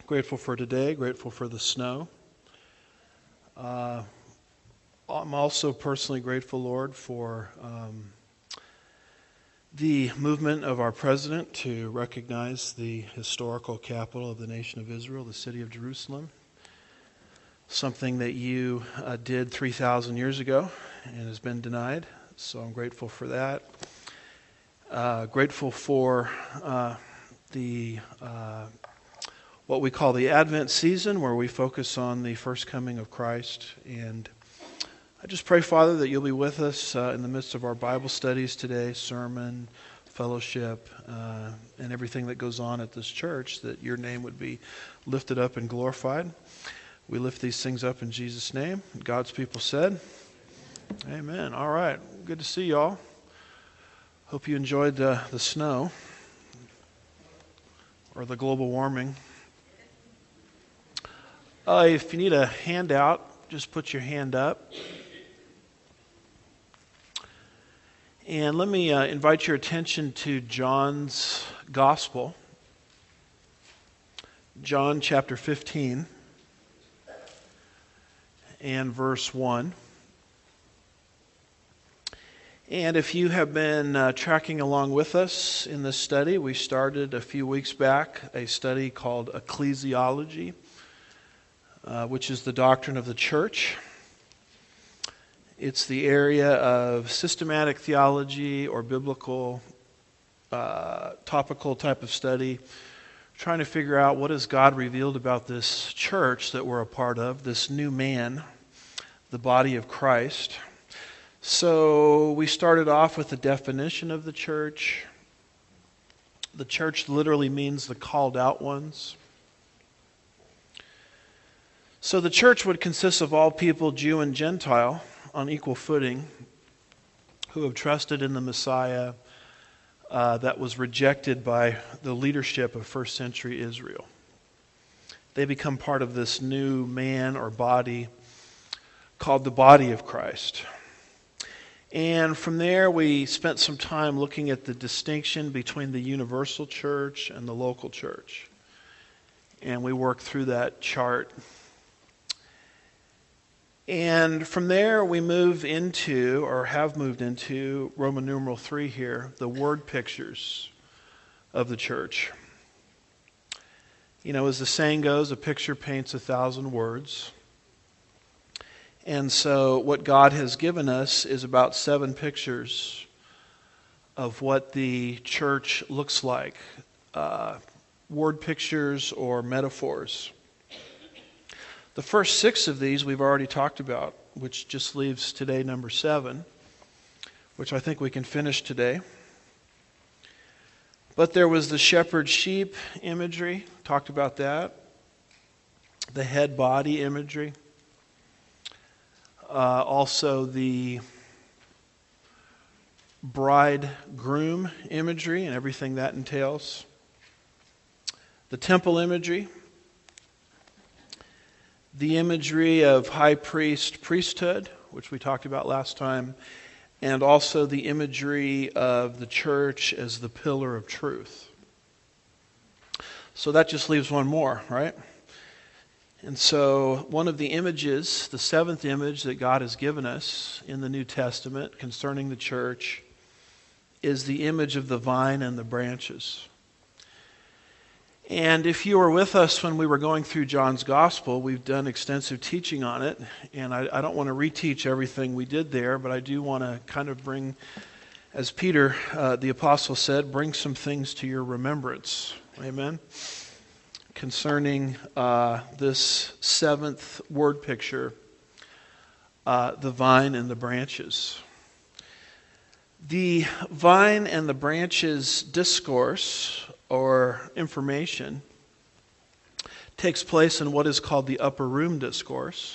Grateful for today, grateful for the snow. I'm also personally grateful, Lord, for the movement of our president to recognize the historical capital of the nation of Israel, the city of Jerusalem. Something that you did 3,000 years ago and has been denied. So I'm grateful for that. Grateful for the what we call the Advent season, where we focus on the first coming of Christ. And I just pray, Father, that you'll be with us in the midst of our Bible studies today, sermon, fellowship, and everything that goes on at this church, that your name would be lifted up and glorified. We lift these things up in Jesus' name. God's people said, amen. All right. Good to see y'all. Hope you enjoyed the snow or the global warming. If you need a handout, just put your hand up. And let me invite your attention to John's Gospel. John chapter 15 and verse 1. And if you have been tracking along with us in this study, we started a few weeks back a study called Ecclesiology, which is the doctrine of the church. It's the area of systematic theology or biblical, topical type of study, trying to figure out what has God revealed about this church that we're a part of, this new man, the body of Christ. So we started off with the definition of the church. The church literally means the called out ones. So the church would consist of all people, Jew and Gentile, on equal footing, who have trusted in the Messiah that was rejected by the leadership of first century Israel. They become part of this new man or body called the body of Christ. And from there, we spent some time looking at the distinction between the universal church and the local church. And we worked through that chart. And from there, we move into, or have moved into, Roman numeral 3 here, the word pictures of the church. You know, as the saying goes, a picture paints 1,000 words. And so what God has given us is about 7 pictures of what the church looks like. Word pictures or metaphors. The first 6 of these we've already talked about, which just leaves today number 7, which I think we can finish today. But there was the shepherd-sheep imagery, talked about that. The head-body imagery. Also the bride-groom imagery and everything that entails. The temple imagery. The imagery of high priest, priesthood, which we talked about last time. And also the imagery of the church as the pillar of truth. So that just leaves one more, right? And so one of the images, the 7th image that God has given us in the New Testament concerning the church, is the image of the vine and the branches. And if you were with us when we were going through John's Gospel, we've done extensive teaching on it. And I don't want to reteach everything we did there, but I do want to kind of bring, as Peter, the apostle said, bring some things to your remembrance. Amen? Concerning this 7th word picture, the vine and the branches. The vine and the branches discourse or information takes place in what is called the upper room discourse.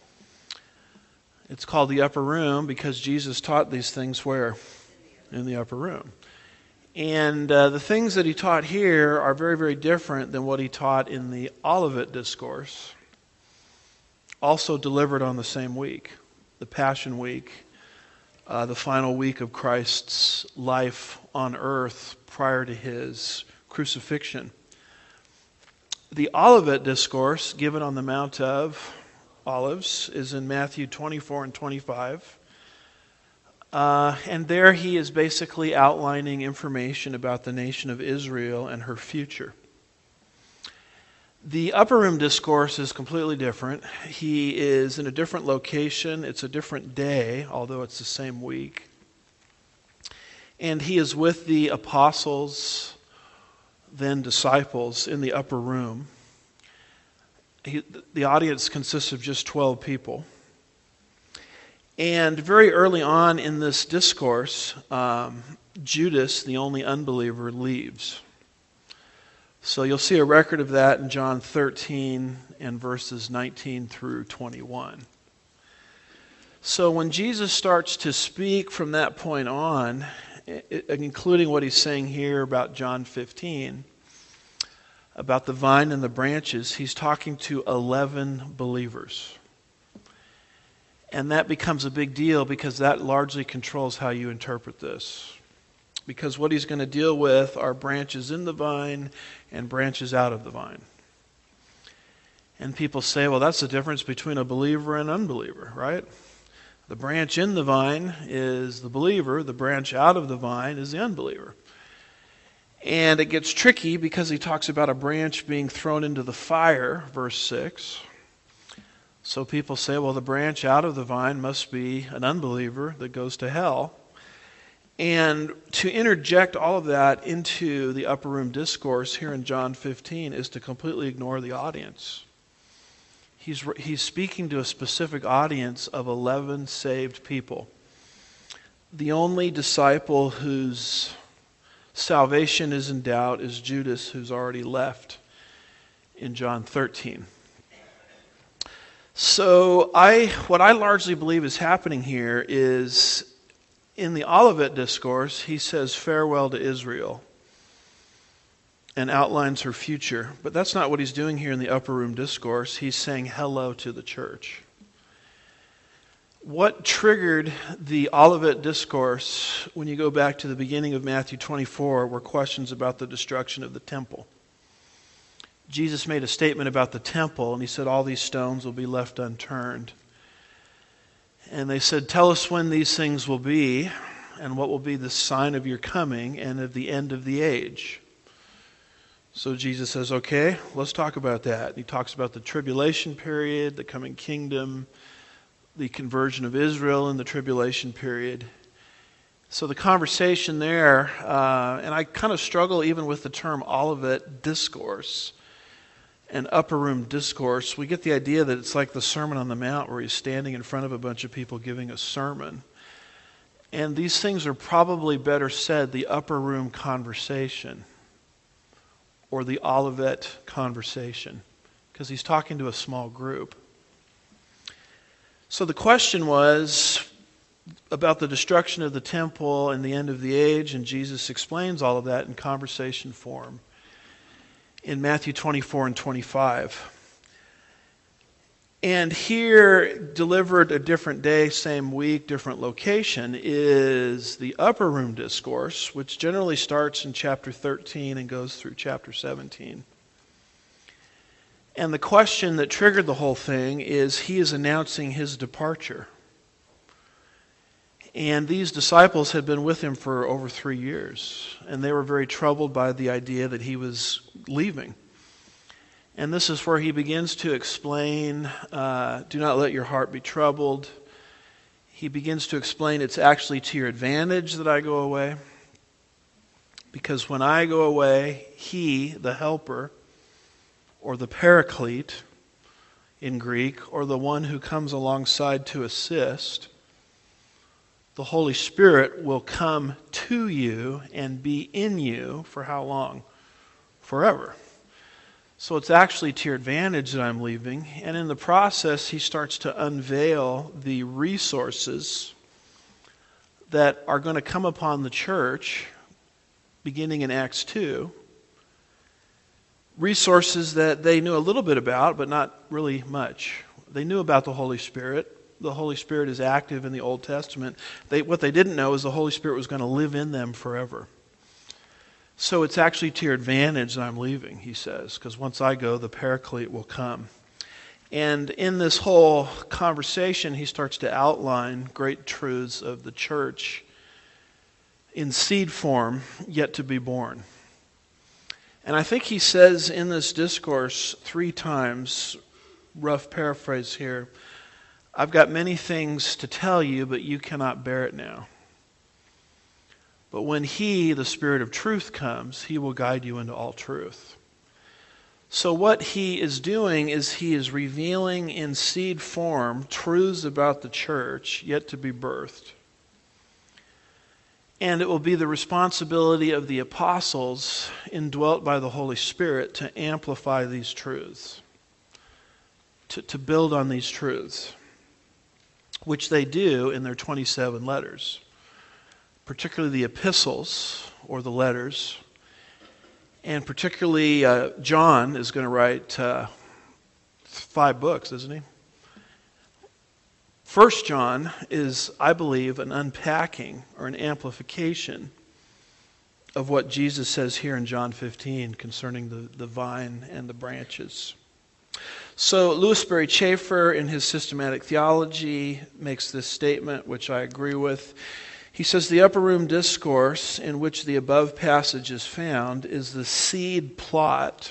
It's called the upper room because Jesus taught these things where? In the upper room. And the things that he taught here are very, very different than what he taught in the Olivet Discourse, also delivered on the same week, the Passion Week, the final week of Christ's life on earth prior to his crucifixion. The Olivet Discourse, given on the Mount of Olives, is in Matthew 24 and 25. And there he is basically outlining information about the nation of Israel and her future. The Upper Room Discourse is completely different. He is in a different location. It's a different day, although it's the same week. And he is with the apostles, then disciples, in the upper room. The audience consists of just 12 people. And very early on in this discourse, Judas, the only unbeliever, leaves. So you'll see a record of that in John 13 and verses 19 through 21. So when Jesus starts to speak from that point on, including what he's saying here about John 15, about the vine and the branches, he's talking to 11 believers. And that becomes a big deal because that largely controls how you interpret this. Because what he's going to deal with are branches in the vine and branches out of the vine. And people say, well, that's the difference between a believer and an unbeliever, right? The branch in the vine is the believer. The branch out of the vine is the unbeliever. And it gets tricky because he talks about a branch being thrown into the fire, verse 6. So people say, well, the branch out of the vine must be an unbeliever that goes to hell. And to interject all of that into the upper room discourse here in John 15 is to completely ignore the audience. He's speaking to a specific audience of 11 saved people. The only disciple whose salvation is in doubt is Judas, who's already left in John 13. So what I largely believe is happening here is in the Olivet Discourse, he says farewell to Israel and outlines her future. But that's not what he's doing here in the Upper Room Discourse. He's saying hello to the church. What triggered the Olivet Discourse, when you go back to the beginning of Matthew 24, were questions about the destruction of the temple. Jesus made a statement about the temple, and he said all these stones will be left unturned. And they said, tell us when these things will be, and what will be the sign of your coming and of the end of the age. So Jesus says, okay, let's talk about that. He talks about the tribulation period, the coming kingdom, the conversion of Israel in the tribulation period. So the conversation there, and I kind of struggle even with the term Olivet Discourse and Upper Room Discourse. We get the idea that it's like the Sermon on the Mount where he's standing in front of a bunch of people giving a sermon. And these things are probably better said the Upper Room Conversation or the Olivet Conversation, because he's talking to a small group. So the question was about the destruction of the temple and the end of the age, and Jesus explains all of that in conversation form in Matthew 24 and 25. And here, delivered a different day, same week, different location, is the Upper Room Discourse, which generally starts in chapter 13 and goes through chapter 17. And the question that triggered the whole thing is he is announcing his departure. And these disciples had been with him for over 3 years, and they were very troubled by the idea that he was leaving. And this is where he begins to explain, do not let your heart be troubled. He begins to explain it's actually to your advantage that I go away. Because when I go away, he, the helper, or the paraclete in Greek, or the one who comes alongside to assist, the Holy Spirit will come to you and be in you for how long? Forever. So it's actually to your advantage that I'm leaving. And in the process, he starts to unveil the resources that are going to come upon the church, beginning in Acts 2. Resources that they knew a little bit about, but not really much. They knew about the Holy Spirit. The Holy Spirit is active in the Old Testament. What they didn't know is the Holy Spirit was going to live in them forever. So it's actually to your advantage that I'm leaving, he says, because once I go, the Paraclete will come. And in this whole conversation, he starts to outline great truths of the church in seed form, yet to be born. And I think he says in this discourse 3 times, rough paraphrase here, I've got many things to tell you, but you cannot bear it now. But when he, the Spirit of truth, comes, he will guide you into all truth. So what he is doing is he is revealing in seed form truths about the church yet to be birthed. And it will be the responsibility of the apostles, indwelt by the Holy Spirit, to amplify these truths, to build on these truths, which they do in their 27 letters, particularly the epistles or the letters. And particularly John is going to write 5 books, isn't he? 1 John is, I believe, an unpacking or an amplification of what Jesus says here in John 15 concerning the vine and the branches. So Louis Sperry Chafer, in his systematic theology, makes this statement, which I agree with. He says, the upper room discourse in which the above passage is found is the seed plot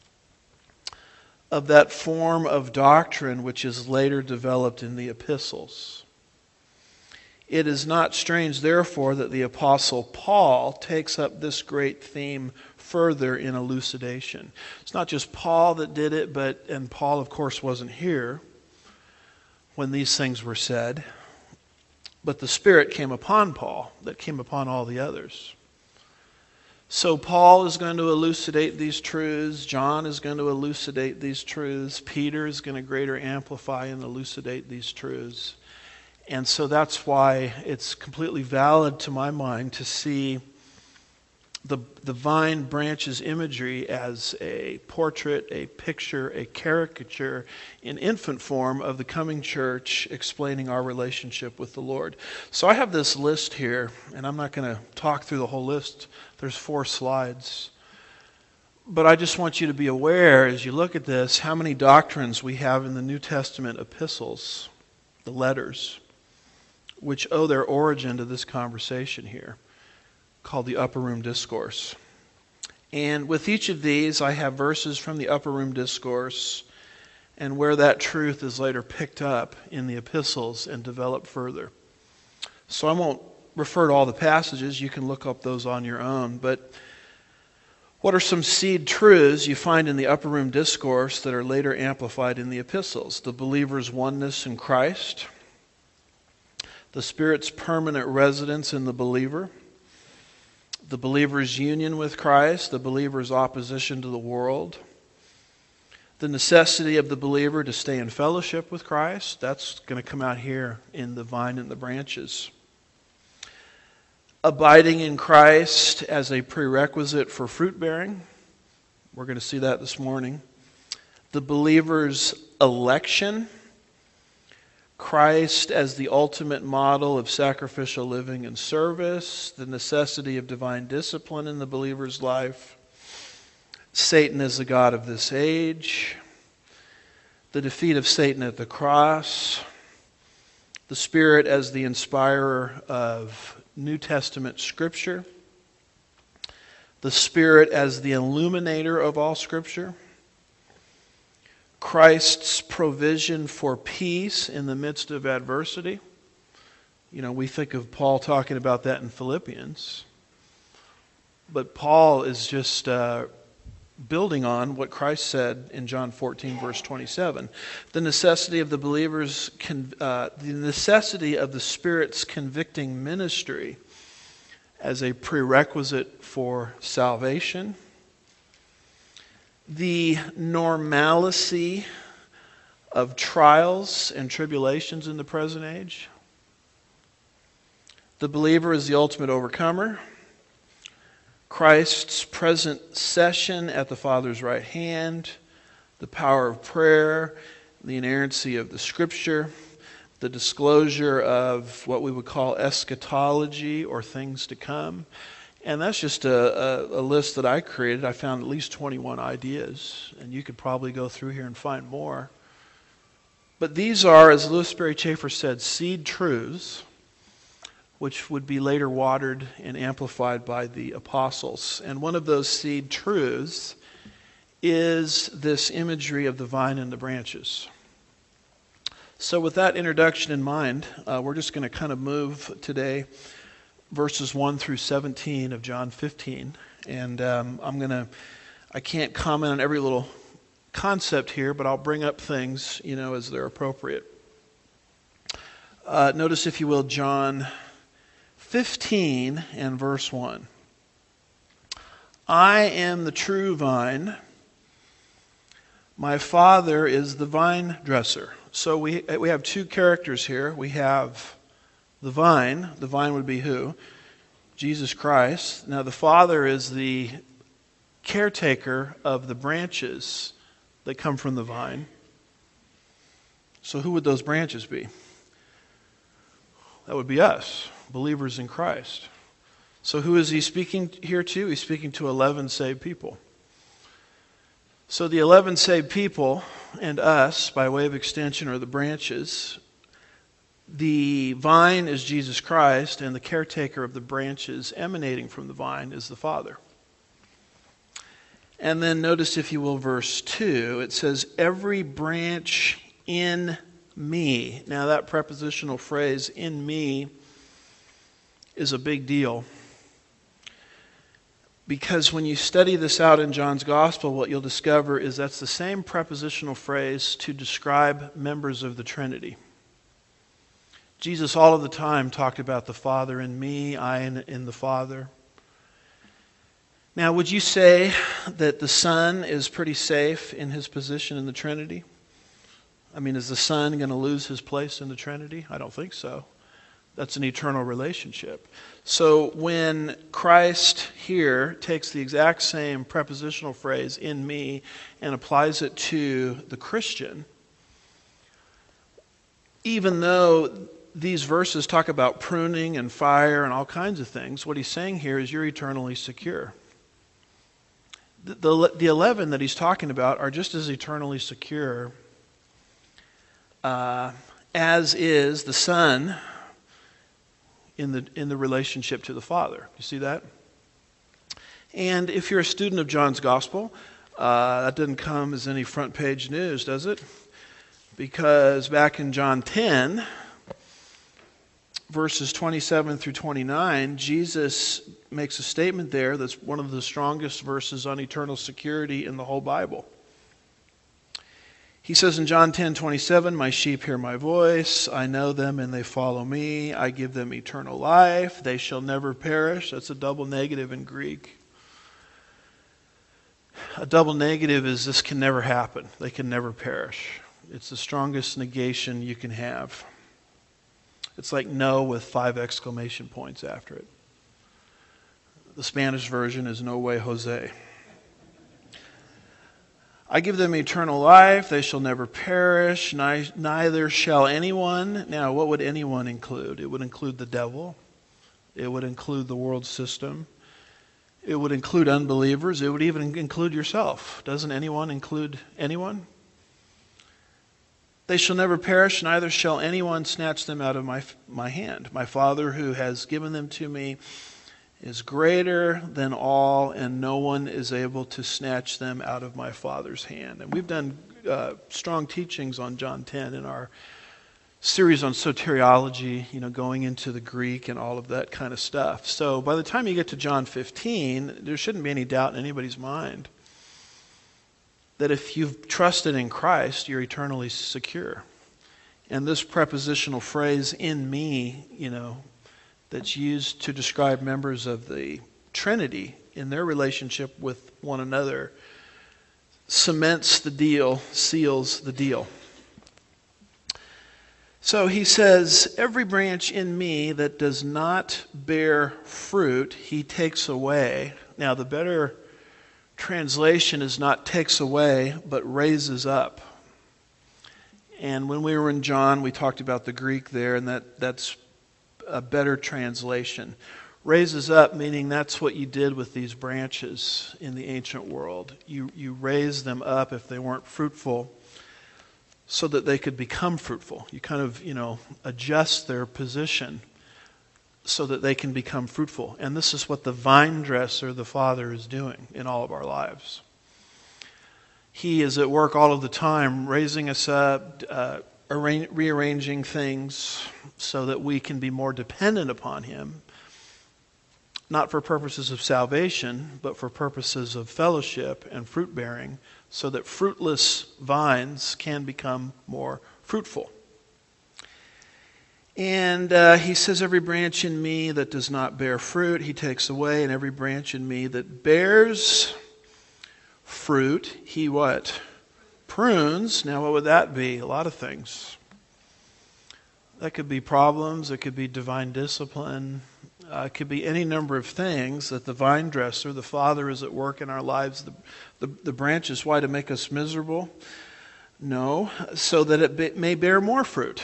of that form of doctrine which is later developed in the epistles. It is not strange, therefore, that the Apostle Paul takes up this great theme further in elucidation. It's not just Paul that did it, and Paul, of course, wasn't here when these things were said, but the Spirit came upon Paul, that came upon all the others. So Paul is going to elucidate these truths. John is going to elucidate these truths. Peter is going to greater amplify and elucidate these truths. And so that's why it's completely valid to my mind to see the vine branches imagery as a portrait, a picture, a caricature in infant form of the coming church explaining our relationship with the Lord. So I have this list here, and I'm not going to talk through the whole list. There's 4 slides. But I just want you to be aware as you look at this how many doctrines we have in the New Testament epistles, the letters, which owe their origin to this conversation here, called the Upper Room Discourse. And with each of these, I have verses from the Upper Room Discourse and where that truth is later picked up in the epistles and developed further. So I won't refer to all the passages. You can look up those on your own. But what are some seed truths you find in the Upper Room Discourse that are later amplified in the epistles? The believer's oneness in Christ, the Spirit's permanent residence in the believer, the believer's union with Christ, the believer's opposition to the world, the necessity of the believer to stay in fellowship with Christ. That's going to come out here in the vine and the branches. Abiding in Christ as a prerequisite for fruit bearing. We're going to see that this morning. The believer's election. Christ as the ultimate model of sacrificial living and service, the necessity of divine discipline in the believer's life, Satan as the god of this age, the defeat of Satan at the cross, the Spirit as the inspirer of New Testament Scripture, the Spirit as the illuminator of all Scripture, Christ's provision for peace in the midst of adversity. You know, we think of Paul talking about that in Philippians. But Paul is just building on what Christ said in John 14, verse 27. The necessity of the believer's, the necessity of the Spirit's convicting ministry as a prerequisite for salvation. The normalcy of trials and tribulations in the present age. The believer is the ultimate overcomer. Christ's present session at the Father's right hand. The power of prayer. The inerrancy of the Scripture. The disclosure of what we would call eschatology or things to come. And that's just a list that I created. I found at least 21 ideas, and you could probably go through here and find more. But these are, as Louis Sperry Chafer said, seed truths, which would be later watered and amplified by the apostles. And one of those seed truths is this imagery of the vine and the branches. So with that introduction in mind, we're just going to kind of move today verses 1 through 17 of John 15. And I can't comment on every little concept here, but I'll bring up things, as they're appropriate. Notice, if you will, John 15 and verse 1. I am the true vine. My Father is the vine dresser. So we have two characters here. We have the vine. The vine would be who? Jesus Christ. Now the Father is the caretaker of the branches that come from the vine. So who would those branches be? That would be us, believers in Christ. So who is he speaking here to? He's speaking to 11 saved people. So the 11 saved people and us, by way of extension, are the branches. The vine is Jesus Christ, and the caretaker of the branches emanating from the vine is the Father. And then notice, if you will, verse 2, it says, every branch in me. Now that prepositional phrase, in me, is a big deal. Because when you study this out in John's Gospel, what you'll discover is that's the same prepositional phrase to describe members of the Trinity. Jesus all of the time talked about the Father in me, I in the Father. Now, would you say that the Son is pretty safe in his position in the Trinity? I mean, is the Son going to lose his place in the Trinity? I don't think so. That's an eternal relationship. So when Christ here takes the exact same prepositional phrase, in me, and applies it to the Christian, even though these verses talk about pruning and fire and all kinds of things, what he's saying here is you're eternally secure. The 11 that he's talking about are just as eternally secure as is the Son in the relationship to the Father. You see that? And if you're a student of John's Gospel, that doesn't come as any front page news, does it? Because back in John 10, verses 27 through 29, Jesus makes a statement there that's one of the strongest verses on eternal security in the whole Bible. He says in John 10:27, my sheep hear my voice, I know them and they follow me, I give them eternal life, they shall never perish. That's a double negative in Greek. A double negative is this can never happen. They can never perish. It's the strongest negation you can have. It's like no with 5 exclamation points after it. The Spanish version is no way Jose. I give them eternal life, they shall never perish, neither shall anyone. Now, what would anyone include? It would include the devil. It would include the world system. It would include unbelievers. It would even include yourself. Doesn't anyone include anyone? They shall never perish, neither shall anyone snatch them out of my hand. My Father who has given them to me is greater than all, and no one is able to snatch them out of my Father's hand. And we've done strong teachings on John 10 in our series on soteriology, going into the Greek and all of that kind of stuff. So by the time you get to John 15, there shouldn't be any doubt in anybody's mind that if you've trusted in Christ, you're eternally secure. And this prepositional phrase, in me, that's used to describe members of the Trinity in their relationship with one another, cements the deal, seals the deal. So he says, every branch in me that does not bear fruit, he takes away. Now the better translation is not takes away, but raises up. And when we were in John, we talked about the Greek there, and that's a better translation. Raises up, meaning that's what you did with these branches in the ancient world. You raised them up if they weren't fruitful so that they could become fruitful. You kind of, adjust their position so that they can become fruitful. And this is what the vine dresser, the Father, is doing in all of our lives. He is at work all of the time, raising us up, rearranging things so that we can be more dependent upon Him, not for purposes of salvation, but for purposes of fellowship and fruit bearing, so that fruitless vines can become more fruitful. And he says, every branch in me that does not bear fruit, He takes away, and every branch in me that bears fruit, He what? Prunes. Now what would that be? A lot of things. That could be problems, it could be divine discipline, it could be any number of things that the vine dresser, the Father, is at work in our lives. The branches, why? To make us miserable? No, so that it may bear more fruit.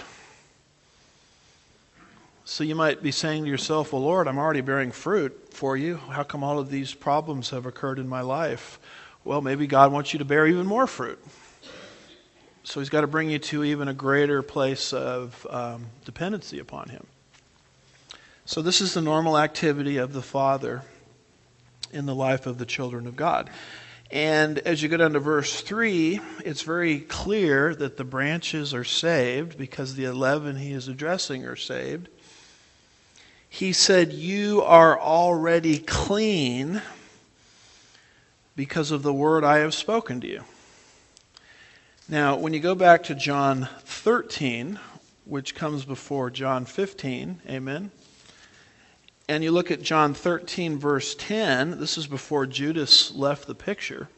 So you might be saying to yourself, well, Lord, I'm already bearing fruit for you. How come all of these problems have occurred in my life? Well, maybe God wants you to bear even more fruit. So He's got to bring you to even a greater place of dependency upon Him. So this is the normal activity of the Father in the life of the children of God. And as you go down to verse 3, it's very clear that the branches are saved because the 11 He is addressing are saved. He said, you are already clean because of the word I have spoken to you. Now, when you go back to John 13, which comes before John 15, amen, and you look at John 13, verse 10, this is before Judas left the picture.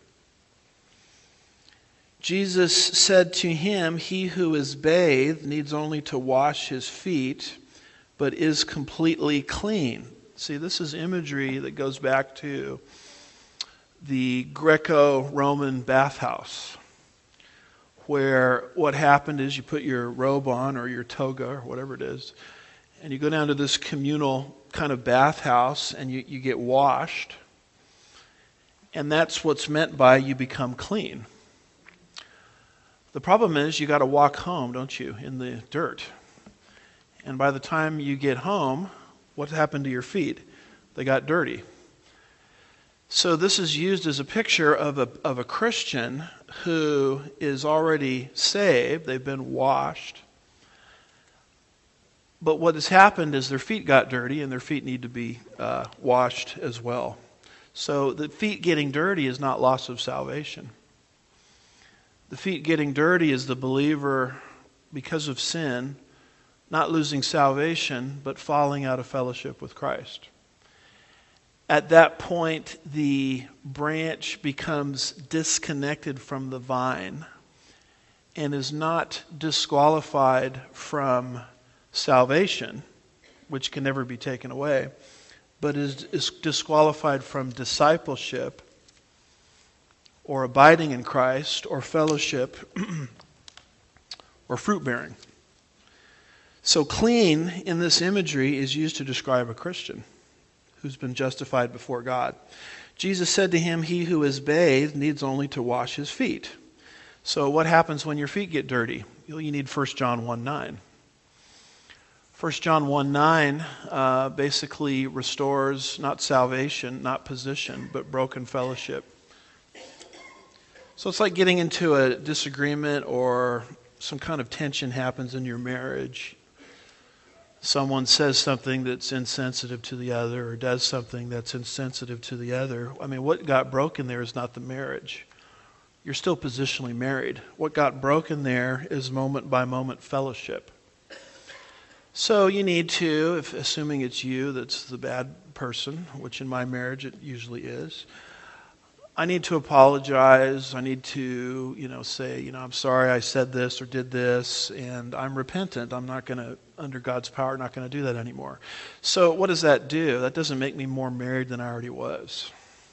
Jesus said to him, he who is bathed needs only to wash his feet, but is completely clean. See, this is imagery that goes back to the Greco-Roman bathhouse, where what happened is you put your robe on or your toga or whatever it is, and you go down to this communal kind of bathhouse and you get washed. And that's what's meant by you become clean. The problem is you got to walk home, don't you, in the dirt. And by the time you get home, what happened to your feet? They got dirty. So this is used as a picture of a Christian who is already saved. They've been washed. But what has happened is their feet got dirty, and their feet need to be washed as well. So the feet getting dirty is not loss of salvation. The feet getting dirty is the believer, because of sin, not losing salvation, but falling out of fellowship with Christ. At that point, the branch becomes disconnected from the vine and is not disqualified from salvation, which can never be taken away, but is disqualified from discipleship or abiding in Christ or fellowship or fruit bearing. So clean in this imagery is used to describe a Christian who's been justified before God. Jesus said to him, he who is bathed needs only to wash his feet. So what happens when your feet get dirty? You need 1 John 1:9. 1 John 1:9 basically restores not salvation, not position, but broken fellowship. So it's like getting into a disagreement or some kind of tension happens in your marriage. Someone says something that's insensitive to the other or does something that's insensitive to the other. I mean, what got broken there is not the marriage. You're still positionally married. What got broken there is moment by moment fellowship. So you need to, assuming it's you that's the bad person, which in my marriage it usually is, I need to apologize. I need to, say, I'm sorry I said this or did this, and I'm repentant. I'm not going to, under God's power, not going to do that anymore. So what does that do? That doesn't make me more married than I already was.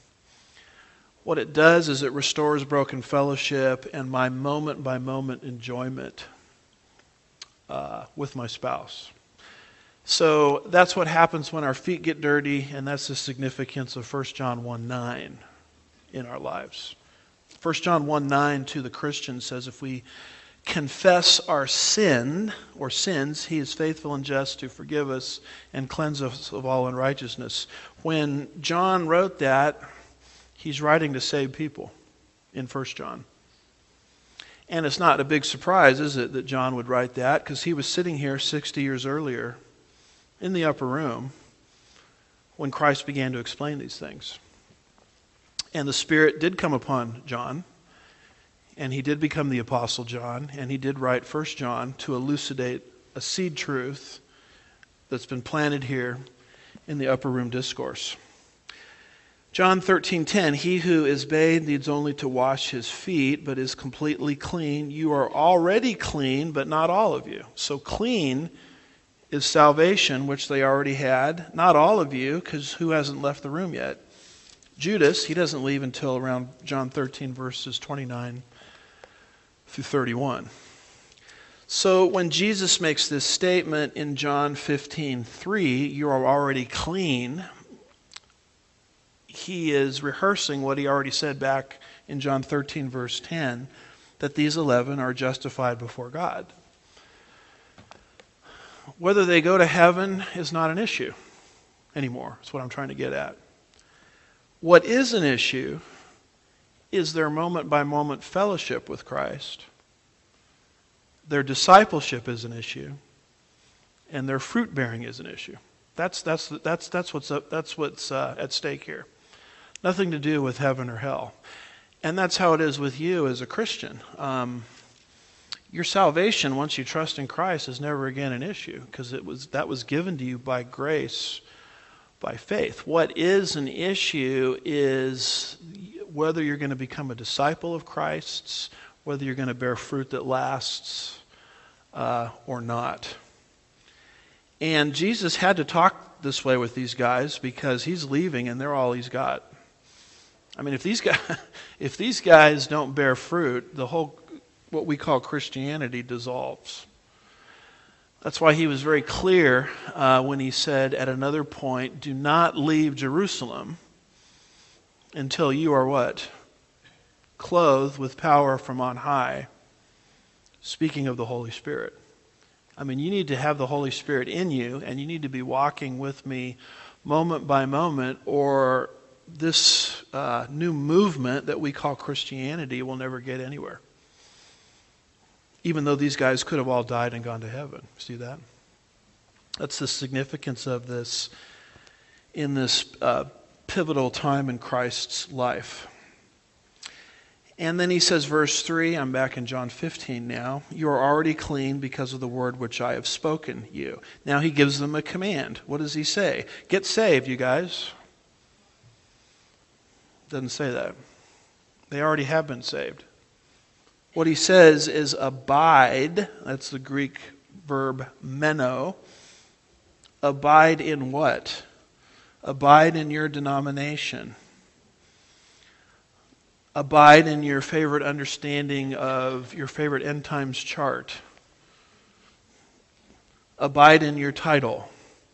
What it does is it restores broken fellowship and my moment-by-moment enjoyment with my spouse. So that's what happens when our feet get dirty, and that's the significance of 1 John 1:9 in our lives. 1 John 1:9 to the Christian says, if we confess our sin or sins, he is faithful and just to forgive us and cleanse us of all unrighteousness. When John wrote that, he's writing to save people in 1 John. And it's not a big surprise, is it, that John would write that? Because he was sitting here 60 years earlier in the upper room when Christ began to explain these things. And the Spirit did come upon John, and he did become the Apostle John, and he did write 1 John to elucidate a seed truth that's been planted here in the upper room discourse. John 13:10, he who is bathed needs only to wash his feet, but is completely clean. You are already clean, but not all of you. So clean is salvation, which they already had. Not all of you, because who hasn't left the room yet? Judas, he doesn't leave until around John 13, verses 29 through 31. So when Jesus makes this statement in John 15:3, you are already clean, he is rehearsing what he already said back in John 13, verse 10, that these 11 are justified before God. Whether they go to heaven is not an issue anymore. That's what I'm trying to get at. What is an issue is their moment-by-moment fellowship with Christ. Their discipleship is an issue, and their fruit-bearing is an issue. That's what's at stake here. Nothing to do with heaven or hell. And that's how it is with you as a Christian. Your salvation, once you trust in Christ, is never again an issue, because that was given to you by grace, by faith. What is an issue is whether you're going to become a disciple of Christ's, whether you're going to bear fruit that lasts or not. And Jesus had to talk this way with these guys because he's leaving and they're all he's got. I mean, if these guys don't bear fruit, the whole what we call Christianity dissolves. That's why he was very clear when he said at another point, do not leave Jerusalem until you are what? Clothed with power from on high. Speaking of the Holy Spirit. I mean, you need to have the Holy Spirit in you, and you need to be walking with me moment by moment, or this new movement that we call Christianity will never get anywhere. Even though these guys could have all died and gone to heaven. See that? That's the significance of this in this pivotal time in Christ's life. And then he says, verse 3, I'm back in John 15 now. You are already clean because of the word which I have spoken you. Now he gives them a command. What does he say? Get saved, you guys. Doesn't say that. They already have been saved. What he says is abide. That's the Greek verb meno. Abide in what? Abide in your denomination. Abide in your favorite understanding of your favorite end times chart. Abide in your title.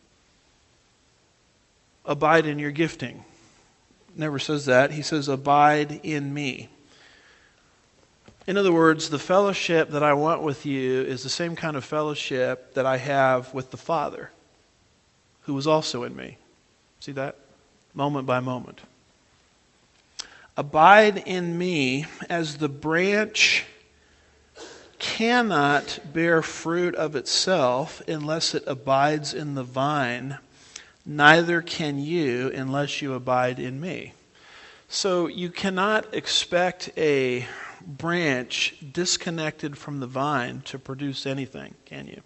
Abide in your gifting. Never says that. He says, abide in me. In other words, the fellowship that I want with you is the same kind of fellowship that I have with the Father, who was also in me. See that? Moment by moment. Abide in me, as the branch cannot bear fruit of itself unless it abides in the vine, neither can you unless you abide in me. So you cannot expect a branch disconnected from the vine to produce anything, can you?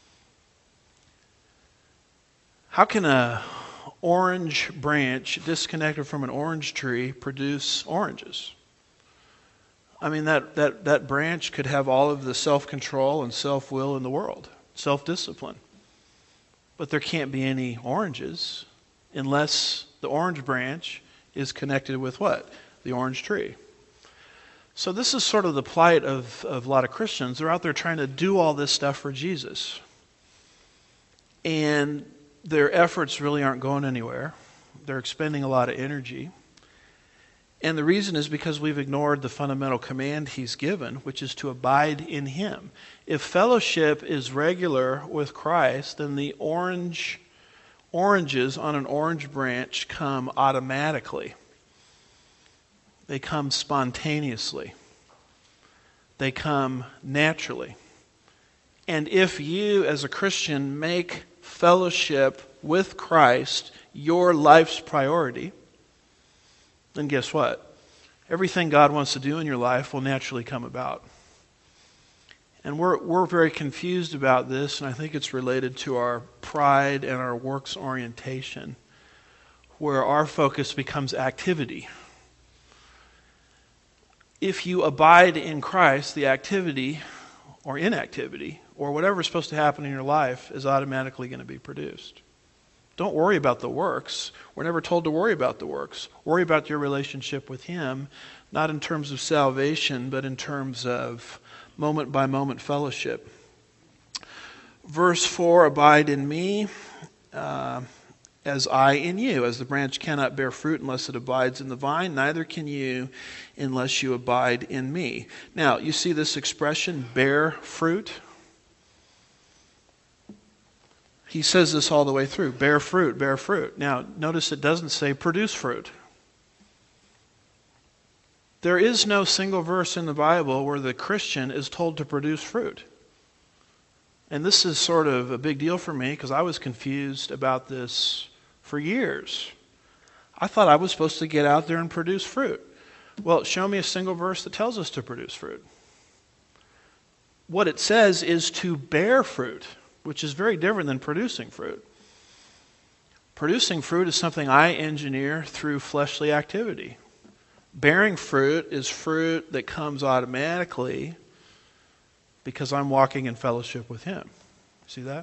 How can a orange branch disconnected from an orange tree produce oranges? I mean, that branch could have all of the self-control and self-will in the world, self-discipline. But there can't be any oranges unless the orange branch is connected with what? The orange tree. So this is sort of the plight of a lot of Christians. They're out there trying to do all this stuff for Jesus. and their efforts really aren't going anywhere. They're expending a lot of energy. And the reason is because we've ignored the fundamental command he's given, which is to abide in him. If fellowship is regular with Christ, then the oranges on an orange branch come automatically. They come spontaneously. They come naturally. And if you, as a Christian, make fellowship with Christ your life's priority, then guess what? Everything God wants to do in your life will naturally come about. And we're very confused about this, and I think it's related to our pride and our works orientation, where our focus becomes activity. If you abide in Christ, the activity or inactivity or whatever is supposed to happen in your life is automatically going to be produced. Don't worry about the works. We're never told to worry about the works. Worry about your relationship with him, not in terms of salvation, but in terms of moment-by-moment fellowship. Verse 4, abide in me as I in you. As the branch cannot bear fruit unless it abides in the vine, neither can you unless you abide in me. Now, you see this expression, bear fruit? He says this all the way through. Bear fruit, bear fruit. Now, notice it doesn't say produce fruit. There is no single verse in the Bible where the Christian is told to produce fruit. And this is sort of a big deal for me because I was confused about this for years. I thought I was supposed to get out there and produce fruit. Well, show me a single verse that tells us to produce fruit. What it says is to bear fruit, which is very different than producing fruit. Producing fruit is something I engineer through fleshly activity. Bearing fruit is fruit that comes automatically because I'm walking in fellowship with him. See that?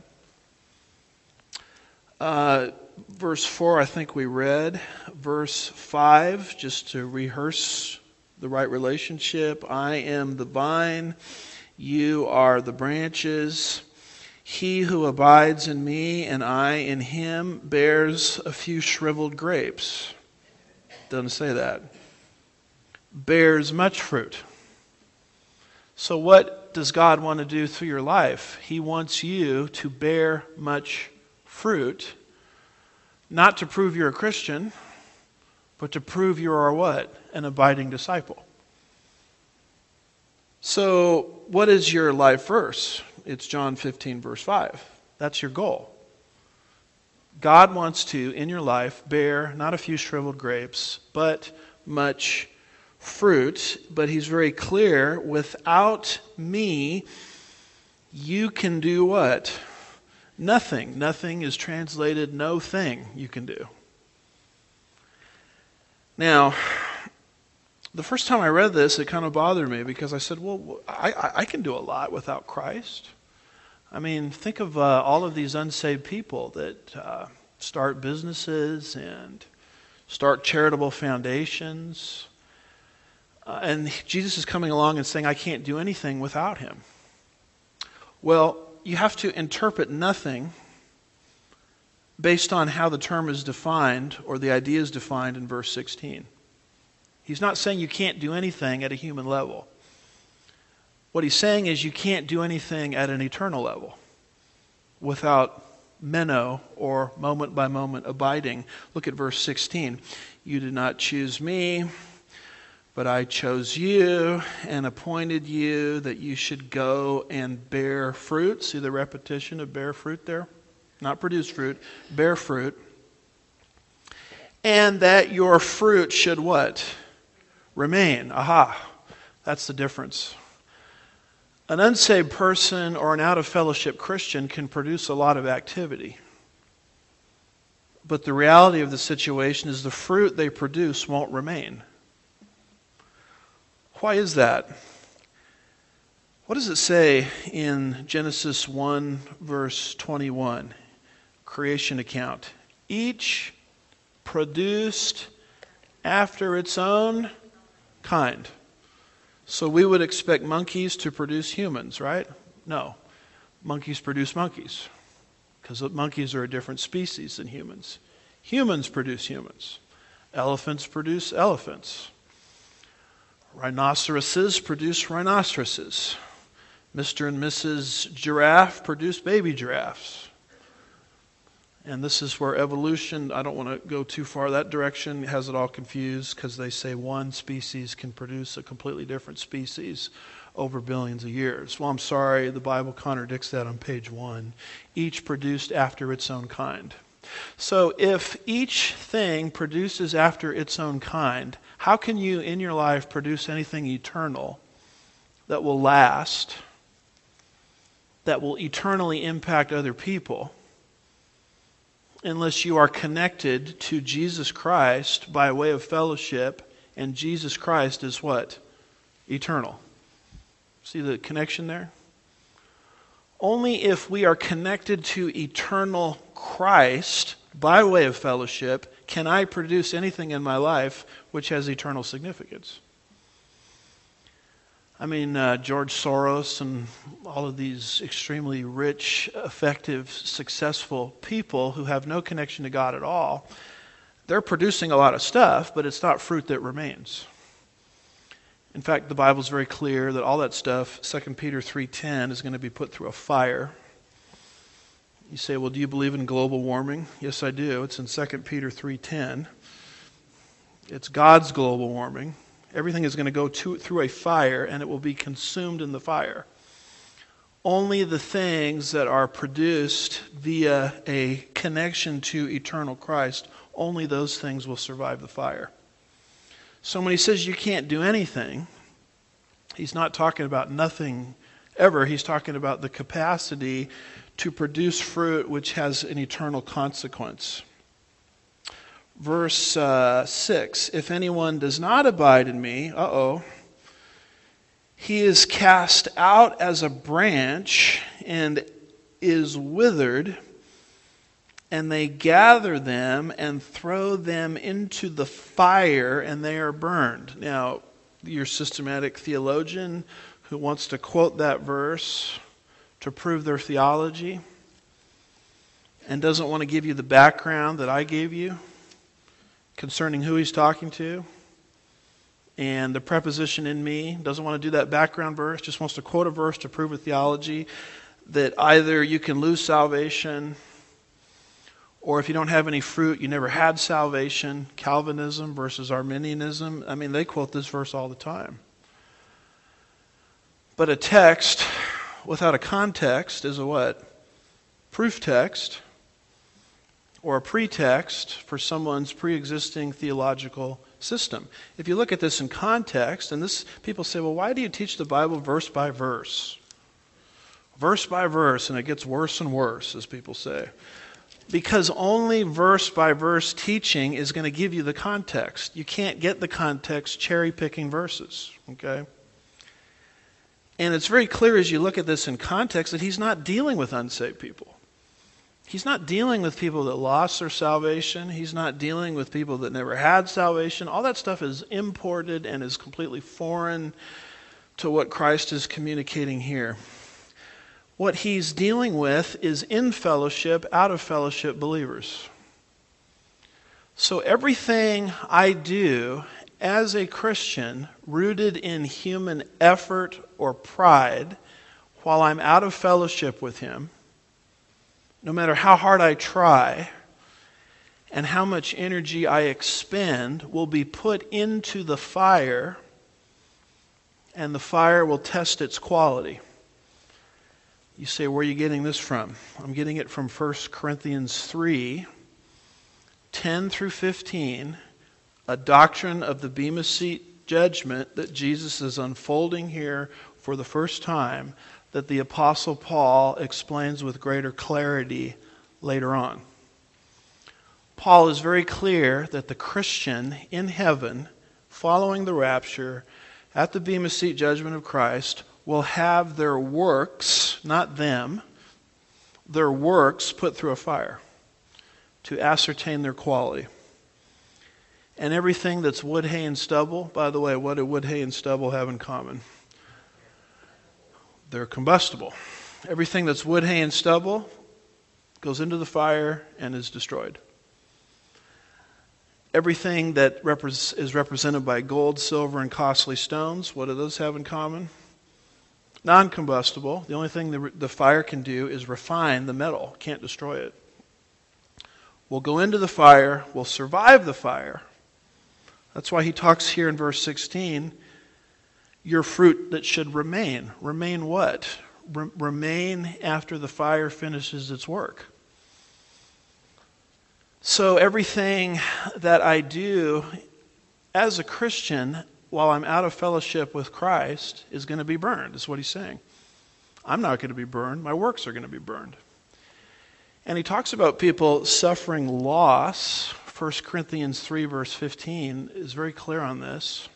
Verse 4, I think we read. Verse 5, just to rehearse the right relationship. I am the vine, you are the branches. He who abides in me and I in him bears a few shriveled grapes. Doesn't say that. Bears much fruit. So what does God want to do through your life? He wants you to bear much fruit, not to prove you're a Christian, but to prove you are what? An abiding disciple. So what is your life verse? It's John 15, verse 5. That's your goal. God wants to, in your life, bear not a few shriveled grapes, but much fruit. But he's very clear, without me, you can do what? Nothing. Nothing is translated no thing you can do. Now, the first time I read this, it kind of bothered me because I said, well, I can do a lot without Christ. I mean, think of all of these unsaved people that start businesses and start charitable foundations. And Jesus is coming along and saying, I can't do anything without him. Well, you have to interpret nothing based on how the term is defined or the idea is defined in verse 16. He's not saying you can't do anything at a human level. What he's saying is you can't do anything at an eternal level without meno, or moment-by-moment abiding. Look at verse 16. You did not choose me, but I chose you and appointed you that you should go and bear fruit. See the repetition of bear fruit there? Not produce fruit, bear fruit. And that your fruit should what? Remain. Aha. That's the difference. An unsaved person or an out-of-fellowship Christian can produce a lot of activity. But the reality of the situation is the fruit they produce won't remain. Why is that? What does it say in Genesis 1, verse 21? Creation account. Each produced after its own kind. So we would expect monkeys to produce humans, right? No. Monkeys produce monkeys. because monkeys are a different species than humans. Humans produce humans. Elephants produce elephants. Rhinoceroses produce rhinoceroses. Mr. and Mrs. Giraffe produce baby giraffes. And this is where evolution, I don't want to go too far that direction, has it all confused because they say one species can produce a completely different species over billions of years. Well, I'm sorry, the Bible contradicts that on page 1. Each produced after its own kind. So if each thing produces after its own kind, how can you in your life produce anything eternal that will last, that will eternally impact other people, unless you are connected to Jesus Christ by way of fellowship, and Jesus Christ is what? Eternal. See the connection there? Only if we are connected to eternal Christ by way of fellowship can I produce anything in my life which has eternal significance. I mean, George Soros and all of these extremely rich, effective, successful people who have no connection to God at all, they're producing a lot of stuff, but it's not fruit that remains. In fact, the Bible's very clear that all that stuff, 2 Peter 3:10, is going to be put through a fire. You say, well, do you believe in global warming? Yes, I do. It's in 2 Peter 3:10. It's God's global warming. Everything is going to go through a fire, and it will be consumed in the fire. Only the things that are produced via a connection to eternal Christ, only those things will survive the fire. So when he says you can't do anything, he's not talking about nothing ever. He's talking about the capacity to produce fruit which has an eternal consequence. Verse 6, if anyone does not abide in me, he is cast out as a branch and is withered, and they gather them and throw them into the fire, and they are burned. Now, your systematic theologian who wants to quote that verse to prove their theology and doesn't want to give you the background that I gave you concerning who he's talking to and the preposition in me, doesn't want to do that background verse, just wants to quote a verse to prove a theology that either you can lose salvation, or if you don't have any fruit, you never had salvation. Calvinism versus Arminianism. I mean, they quote this verse all the time. But a text without a context is a what? Proof text, or a pretext for someone's pre-existing theological system. If you look at this in context, and this, people say, well, why do you teach the Bible verse by verse? Verse by verse, and it gets worse and worse, as people say. Because only verse by verse teaching is going to give you the context. You can't get the context cherry-picking verses, okay? And it's very clear as you look at this in context that he's not dealing with unsaved people. He's not dealing with people that lost their salvation. He's not dealing with people that never had salvation. All that stuff is imported and is completely foreign to what Christ is communicating here. What he's dealing with is in fellowship, out of fellowship believers. So everything I do as a Christian, rooted in human effort or pride, while I'm out of fellowship with him, no matter how hard I try and how much energy I expend, will be put into the fire, and the fire will test its quality. You say, where are you getting this from? I'm getting it from 1 Corinthians 3, 10 through 15, a doctrine of the Bema Seat judgment that Jesus is unfolding here for the first time, that the Apostle Paul explains with greater clarity later on. Paul is very clear that the Christian in heaven, following the rapture, at the Bema Seat judgment of Christ, will have their works, not them, their works put through a fire to ascertain their quality. And everything that's wood, hay, and stubble, by the way, what do wood, hay, and stubble have in common? They're combustible. Everything that's wood, hay, and stubble goes into the fire and is destroyed. Everything that is represented by gold, silver, and costly stones, what do those have in common? Non-combustible. The only thing the fire can do is refine the metal, can't destroy it. We'll go into the fire, we'll survive the fire. That's why he talks here in verse 16, your fruit that should remain. Remain what? Remain after the fire finishes its work. So everything that I do as a Christian while I'm out of fellowship with Christ is going to be burned, is what he's saying. I'm not going to be burned. My works are going to be burned. And he talks about people suffering loss. 1 Corinthians 3 verse 15 is very clear on this.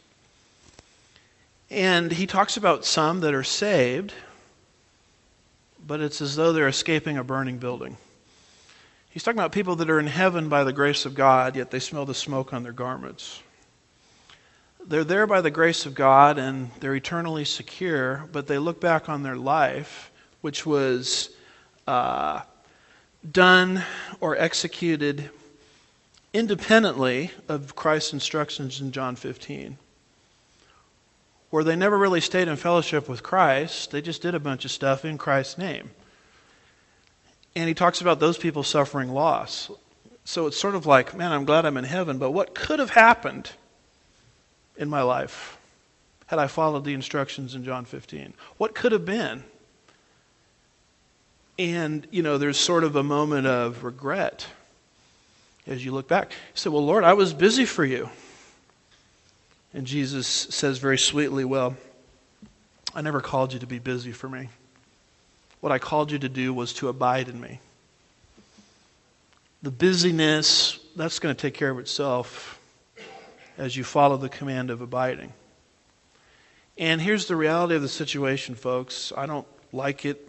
And he talks about some that are saved, but it's as though they're escaping a burning building. He's talking about people that are in heaven by the grace of God, yet they smell the smoke on their garments. They're there by the grace of God and they're eternally secure, but they look back on their life, which was done or executed independently of Christ's instructions in John 15, where they never really stayed in fellowship with Christ. They just did a bunch of stuff in Christ's name. And he talks about those people suffering loss. So it's sort of like, man, I'm glad I'm in heaven, but what could have happened in my life had I followed the instructions in John 15? What could have been? And, there's sort of a moment of regret as you look back. You say, well, Lord, I was busy for you. And Jesus says very sweetly, well, I never called you to be busy for me. What I called you to do was to abide in me. The busyness, that's going to take care of itself as you follow the command of abiding. And here's the reality of the situation, folks. I don't like it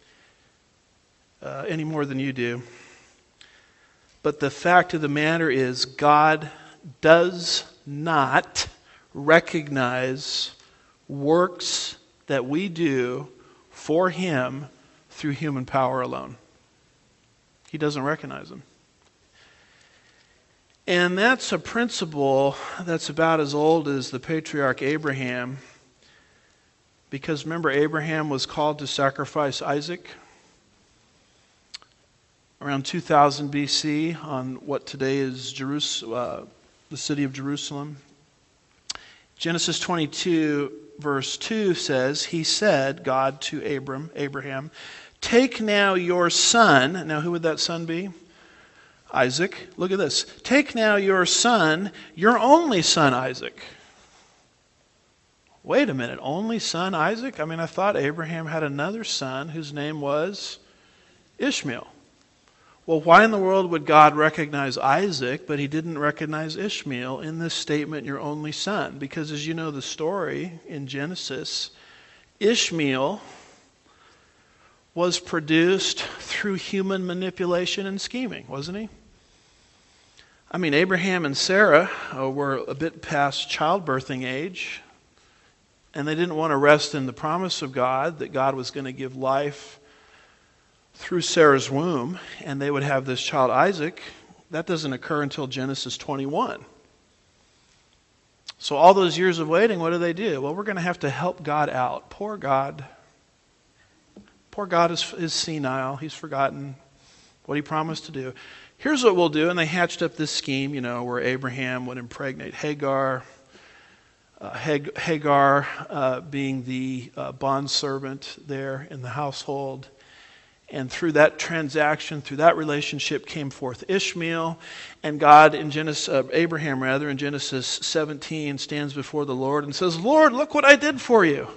any more than you do. But the fact of the matter is, God does not recognize works that we do for Him through human power alone. He doesn't recognize them. And that's a principle that's about as old as the patriarch Abraham. Because remember, Abraham was called to sacrifice Isaac around 2000 BC on what today is the city of Jerusalem. Genesis 22 verse 2 says, he said, God to Abraham, take now your son. Now who would that son be? Isaac. Look at this. Take now your son, your only son Isaac. Wait a minute, only son Isaac? I thought Abraham had another son whose name was Ishmael. Well, why in the world would God recognize Isaac, but He didn't recognize Ishmael in this statement, your only son? Because as you know the story in Genesis, Ishmael was produced through human manipulation and scheming, wasn't he? Abraham and Sarah were a bit past childbirthing age, and they didn't want to rest in the promise of God that God was going to give life through Sarah's womb, and they would have this child Isaac. That doesn't occur until Genesis 21. So all those years of waiting, what do? Well, we're going to have to help God out. Poor God. Poor God is senile. He's forgotten what He promised to do. Here's what we'll do. And they hatched up this scheme, where Abraham would impregnate Hagar. Hagar being the bondservant there in the household. And through that transaction, through that relationship came forth Ishmael. And God, Abraham in Genesis 17 stands before the Lord and says, Lord, look what I did for you.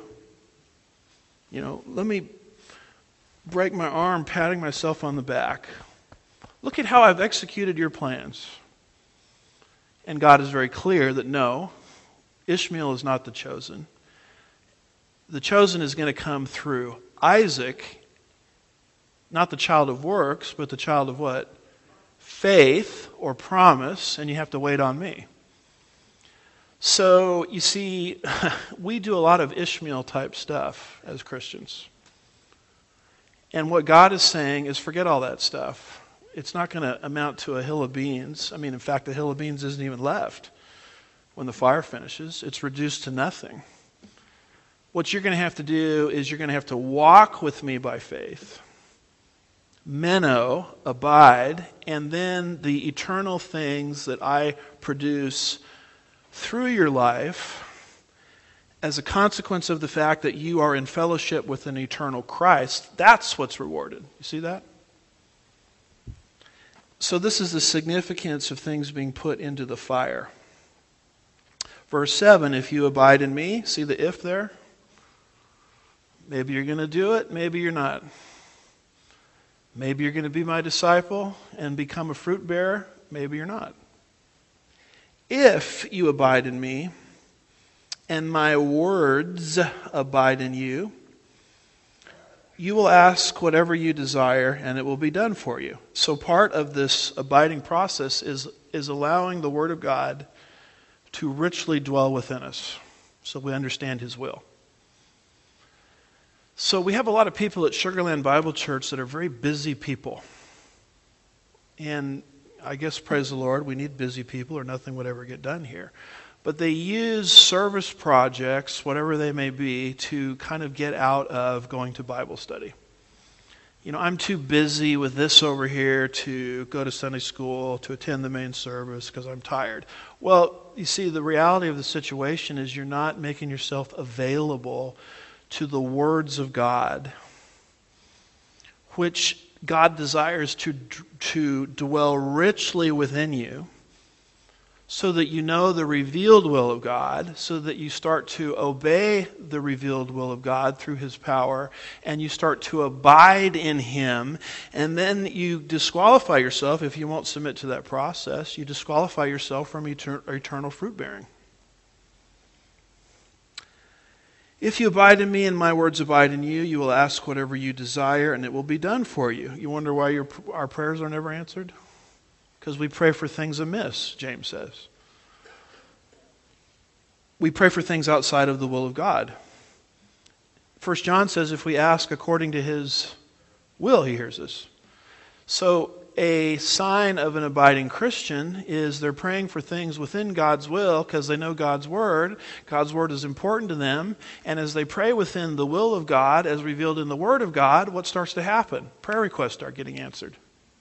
Let me break my arm patting myself on the back. Look at how I've executed your plans. And God is very clear that no, Ishmael is not the chosen. The chosen is going to come through Isaac, not the child of works, but the child of what? Faith or promise, and you have to wait on me. So, you see, we do a lot of Ishmael type stuff as Christians. And what God is saying is forget all that stuff. It's not going to amount to a hill of beans. I mean, in fact, the hill of beans isn't even left when the fire finishes. It's reduced to nothing. What you're going to have to do is you're going to have to walk with me by faith. Meno, abide, and then the eternal things that I produce through your life as a consequence of the fact that you are in fellowship with an eternal Christ, that's what's rewarded. You see that? So this is the significance of things being put into the fire. Verse 7, if you abide in me, see the if there? Maybe you're going to do it, maybe you're not. Maybe you're going to be my disciple and become a fruit bearer, maybe you're not. If you abide in me, and my words abide in you, you will ask whatever you desire, and it will be done for you. So part of this abiding process is allowing the Word of God to richly dwell within us, so we understand His will. So we have a lot of people at Sugarland Bible Church that are very busy people. And I guess, praise the Lord, we need busy people or nothing would ever get done here. But they use service projects, whatever they may be, to kind of get out of going to Bible study. You know, I'm too busy with this over here to go to Sunday school, to attend the main service because I'm tired. Well, you see, the reality of the situation is you're not making yourself available to the words of God, which God desires to dwell richly within you, so that you know the revealed will of God, so that you start to obey the revealed will of God through His power, and you start to abide in Him, and then you disqualify yourself, if you won't submit to that process, you disqualify yourself from eternal fruit bearing. If you abide in me and my words abide in you, you will ask whatever you desire, and it will be done for you. You wonder why our prayers are never answered? Because we pray for things amiss, James says. We pray for things outside of the will of God. 1 John says if we ask according to His will, He hears us. So a sign of an abiding Christian is they're praying for things within God's will because they know God's Word. God's Word is important to them. And as they pray within the will of God, as revealed in the Word of God, what starts to happen? Prayer requests start getting answered.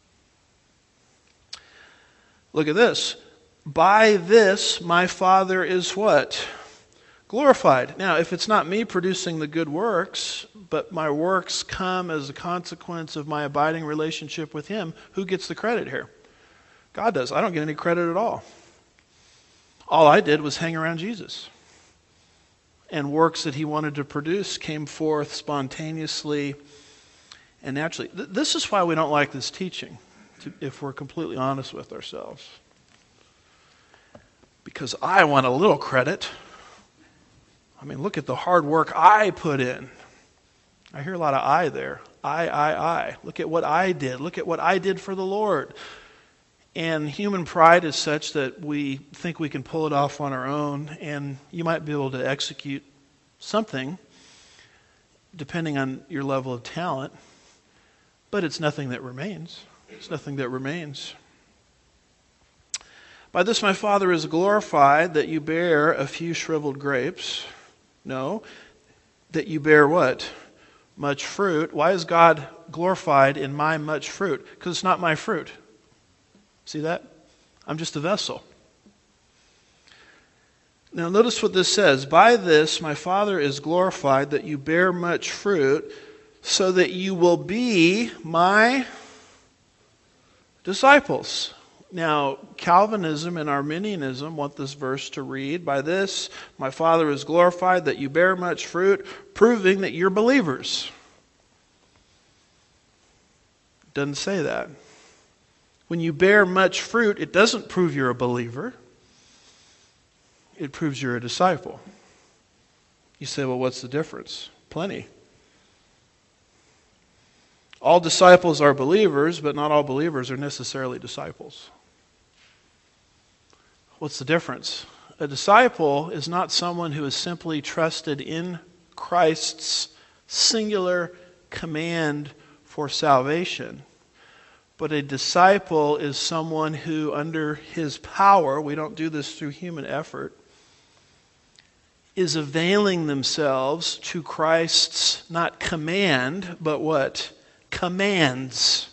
Look at this. By this my Father is what? Glorified. Now, if it's not me producing the good works, but my works come as a consequence of my abiding relationship with Him, who gets the credit here? God does. I don't get any credit at all. All I did was hang around Jesus. And works that He wanted to produce came forth spontaneously and naturally. This is why we don't like this teaching, if we're completely honest with ourselves. Because I want a little credit. I mean, look at the hard work I put in. I hear a lot of I there. I. Look at what I did. Look at what I did for the Lord. And human pride is such that we think we can pull it off on our own, and you might be able to execute something depending on your level of talent, but it's nothing that remains. It's nothing that remains. By this my Father is glorified, that you bear a few shriveled grapes. No, that you bear what? Much fruit. Why is God glorified in my much fruit? Because it's not my fruit. See that? I'm just a vessel. Now notice what this says. By this my Father is glorified, that you bear much fruit, so that you will be my disciples. Now, Calvinism and Arminianism want this verse to read, by this my Father is glorified, that you bear much fruit, proving that you're believers. It doesn't say that. When you bear much fruit, it doesn't prove you're a believer. It proves you're a disciple. You say, well, what's the difference? Plenty. All disciples are believers, but not all believers are necessarily disciples. What's the difference? A disciple is not someone who is simply trusted in Christ's singular command for salvation. But a disciple is someone who, under his power, we don't do this through human effort, is availing themselves to Christ's, not command, but what? Commands.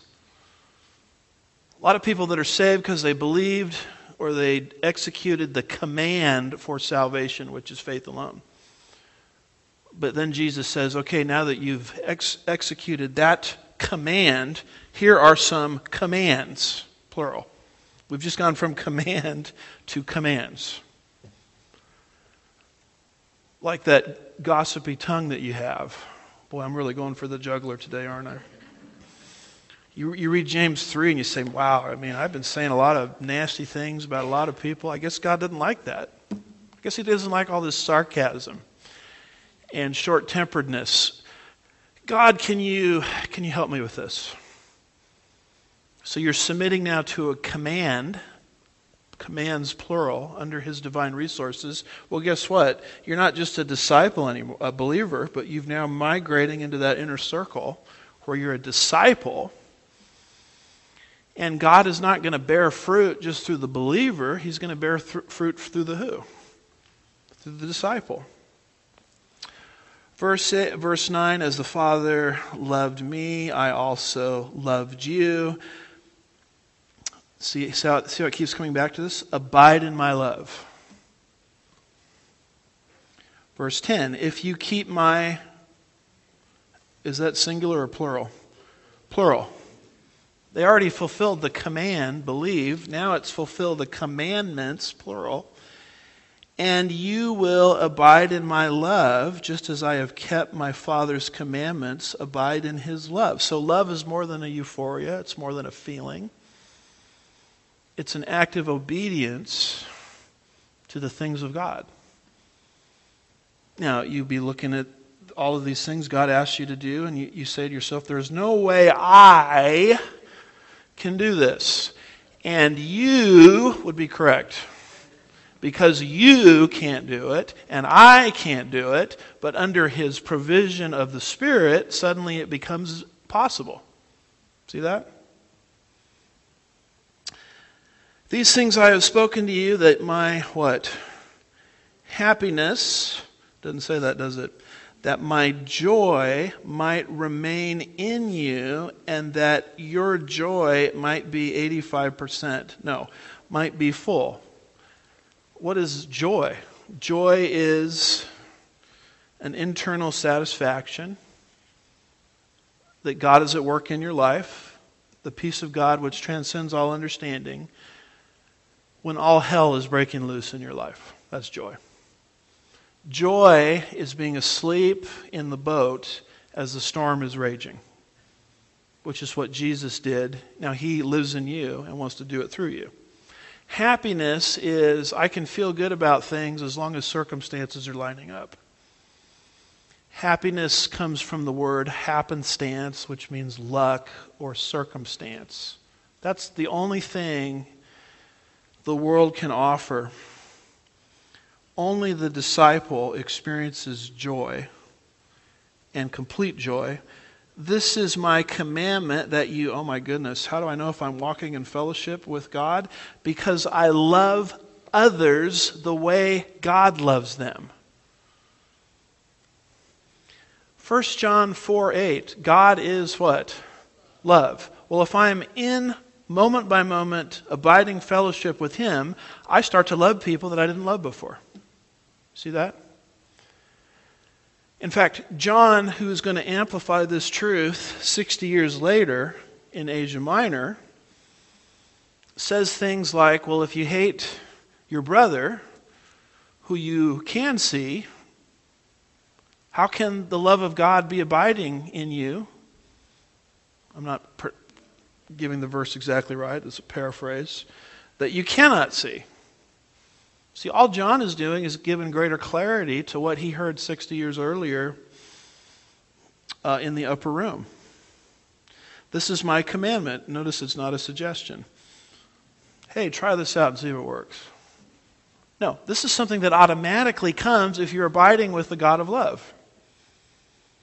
A lot of people that are saved because they believed or they executed the command for salvation, which is faith alone. But then Jesus says, okay, now that you've executed that command, here are some commands, plural. We've just gone from command to commands. Like that gossipy tongue that you have. Boy, I'm really going for the juggler today, aren't I? You read James 3 and you say, wow, I've been saying a lot of nasty things about a lot of people. I guess God didn't like that. I guess he doesn't like all this sarcasm and short-temperedness. God, can you help me with this? So you're submitting now to a command, commands plural, under his divine resources. Well, guess what? You're not just a disciple anymore, a believer, but you've now migrating into that inner circle where you're a disciple. And God is not going to bear fruit just through the believer. He's going to bear fruit through the who? Through the disciple. Verse 9, as the Father loved me, I also loved you. See how it keeps coming back to this? Abide in my love. Verse 10, if you keep my... Is that singular or plural? Plural. They already fulfilled the command, believe. Now it's fulfill the commandments, plural. And you will abide in my love, just as I have kept my Father's commandments, abide in his love. So love is more than a euphoria. It's more than a feeling. It's an act of obedience to the things of God. Now, you'd be looking at all of these things God asks you to do, and you say to yourself, there's no way I can do this. And you would be correct. Because you can't do it, and I can't do it, but under his provision of the Spirit, suddenly it becomes possible. See that? These things I have spoken to you, that my, what? Happiness, doesn't say that, does it? That my joy might remain in you, and that your joy might be 85%. No, might be full. What is joy? Joy is an internal satisfaction that God is at work in your life, the peace of God which transcends all understanding, when all hell is breaking loose in your life. That's joy. Joy is being asleep in the boat as the storm is raging, which is what Jesus did. Now he lives in you and wants to do it through you. Happiness is, I can feel good about things as long as circumstances are lining up. Happiness comes from the word happenstance, which means luck or circumstance. That's the only thing the world can offer. Only the disciple experiences joy and complete joy. This is my commandment that you, oh my goodness, how do I know if I'm walking in fellowship with God? Because I love others the way God loves them. 1 John 4:8, God is what? Love. Well, if I'm in moment by moment abiding fellowship with him, I start to love people that I didn't love before. See that? In fact, John, who is going to amplify this truth 60 years later in Asia Minor, says things like, well, if you hate your brother, who you can see, how can the love of God be abiding in you? I'm not giving the verse exactly right. It's a paraphrase. That you cannot see. See, all John is doing is giving greater clarity to what he heard 60 years earlier in the upper room. This is my commandment. Notice it's not a suggestion. Hey, try this out and see if it works. No, this is something that automatically comes if you're abiding with the God of love.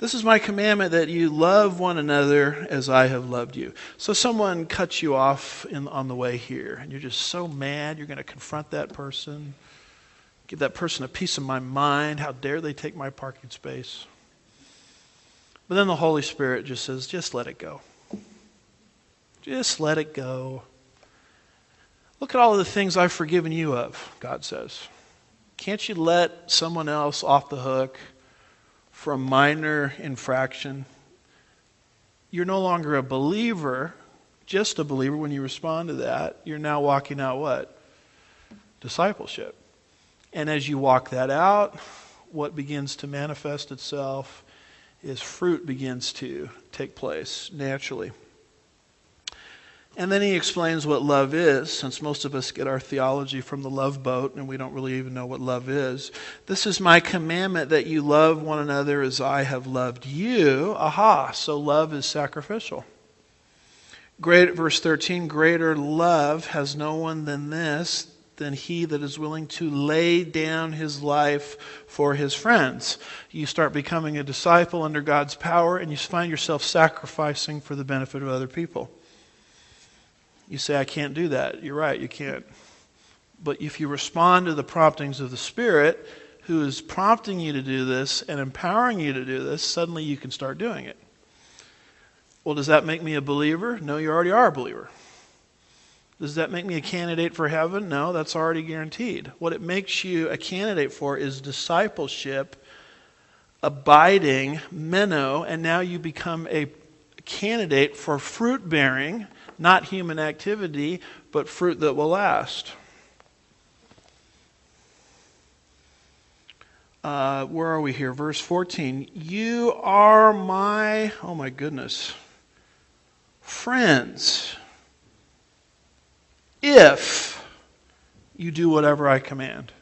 This is my commandment, that you love one another as I have loved you. So someone cuts you off on the way here, and you're just so mad, you're going to confront that person, give that person a piece of my mind. How dare they take my parking space? But then the Holy Spirit just says, just let it go. Just let it go. Look at all of the things I've forgiven you of, God says. Can't you let someone else off the hook for a minor infraction? You're no longer a believer, just a believer when you respond to that. You're now walking out what? Discipleship. And as you walk that out, what begins to manifest itself is fruit begins to take place naturally. And then he explains what love is, since most of us get our theology from the Love Boat and we don't really even know what love is. This is my commandment, that you love one another as I have loved you. Aha, so love is sacrificial. Verse 13, greater love has no one than he that is willing to lay down his life for his friends. You start becoming a disciple under God's power, and you find yourself sacrificing for the benefit of other people. You say, I can't do that. You're right, you can't. But if you respond to the promptings of the Spirit, who is prompting you to do this and empowering you to do this, suddenly you can start doing it. Well, does that make me a believer? No, you already are a believer. Does that make me a candidate for heaven? No, that's already guaranteed. What it makes you a candidate for is discipleship, abiding, meno, and now you become a candidate for fruit bearing, not human activity, but fruit that will last. Where are we here? Verse 14. You are my, oh my goodness, friends, if you do whatever I command.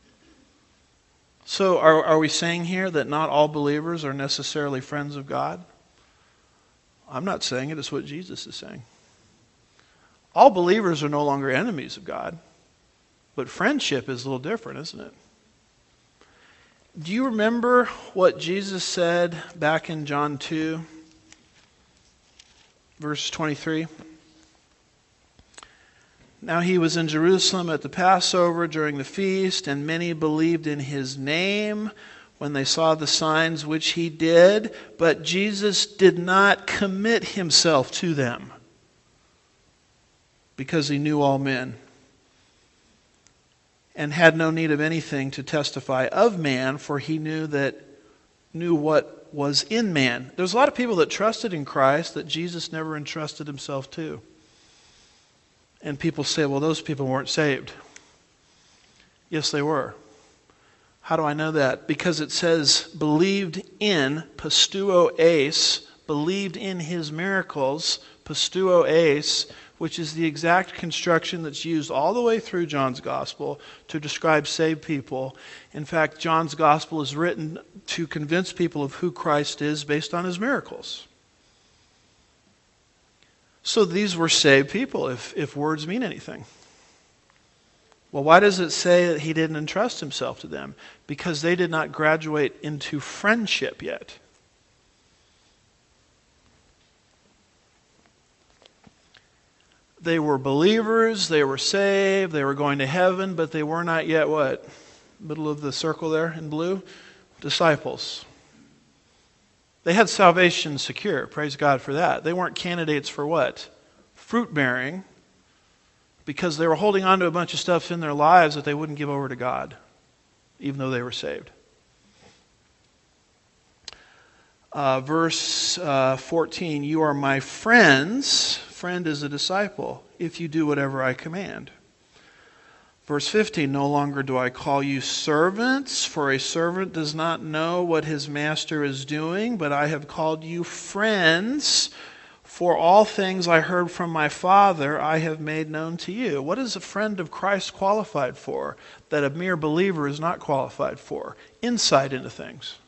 So are we saying here that not all believers are necessarily friends of God? I'm not saying it. It's what Jesus is saying. All believers are no longer enemies of God, but friendship is a little different, isn't it? Do you remember what Jesus said back in John 2, verse 23? Now he was in Jerusalem at the Passover during the feast, and many believed in his name when they saw the signs which he did, but Jesus did not commit himself to them, because he knew all men, and had no need of anything to testify of man, for he knew what was in man. There's a lot of people that trusted in Christ that Jesus never entrusted himself to. And people say, well, those people weren't saved. Yes, they were. How do I know that? Because it says, believed in, pisteuo eis, believed in his miracles, pisteuo eis, which is the exact construction that's used all the way through John's Gospel to describe saved people. In fact, John's Gospel is written to convince people of who Christ is based on his miracles. So these were saved people, if words mean anything. Well, why does it say that he didn't entrust himself to them? Because they did not graduate into friendship yet. They were believers, they were saved, they were going to heaven, but they were not yet what? Middle of the circle there in blue? Disciples. They had salvation secure. Praise God for that. They weren't candidates for what? Fruit bearing, because they were holding on to a bunch of stuff in their lives that they wouldn't give over to God, even though they were saved. Verse 14, you are my friends. Friend is a disciple, if you do whatever I command. Verse 15, no longer do I call you servants, for a servant does not know what his master is doing, but I have called you friends, for all things I heard from my Father I have made known to you. What is a friend of Christ qualified for that a mere believer is not qualified for? Insight into things.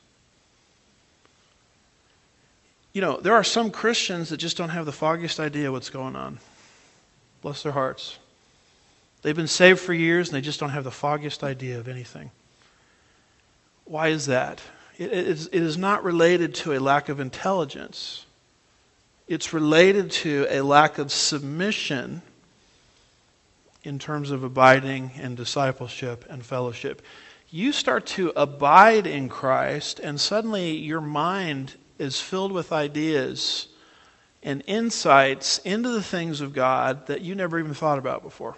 You know, there are some Christians that just don't have the foggiest idea what's going on. Bless their hearts. They've been saved for years and they just don't have the foggiest idea of anything. Why is that? It is not related to a lack of intelligence. It's related to a lack of submission in terms of abiding and discipleship and fellowship. You start to abide in Christ, and suddenly your mind is filled with ideas and insights into the things of God that you never even thought about before.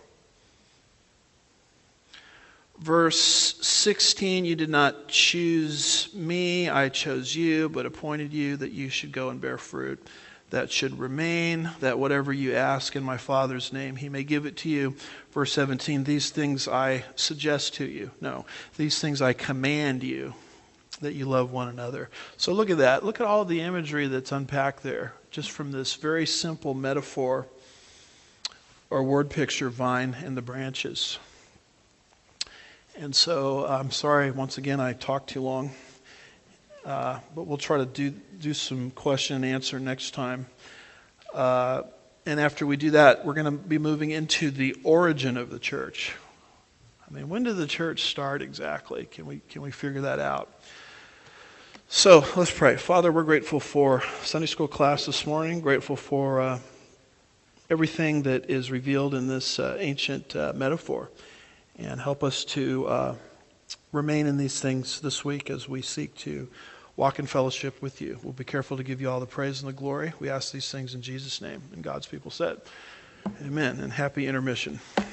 Verse 16, you did not choose me, I chose you, but appointed you that you should go and bear fruit that should remain, that whatever you ask in my Father's name, he may give it to you. Verse 17, these things I suggest to you. No, these things I command you, that you love one another. So look at that. Look at all the imagery that's unpacked there, just from this very simple metaphor or word picture, vine and the branches. And so I'm sorry, once again, I talked too long. But we'll try to do some question and answer next time. And after we do that, we're going to be moving into the origin of the church. I mean, when did the church start exactly? Can we figure that out? So let's pray. Father, we're grateful for Sunday school class this morning. Grateful for everything that is revealed in this ancient metaphor. And help us to remain in these things this week as we seek to walk in fellowship with you. We'll be careful to give you all the praise and the glory. We ask these things in Jesus' name. And God's people said, amen. And happy intermission.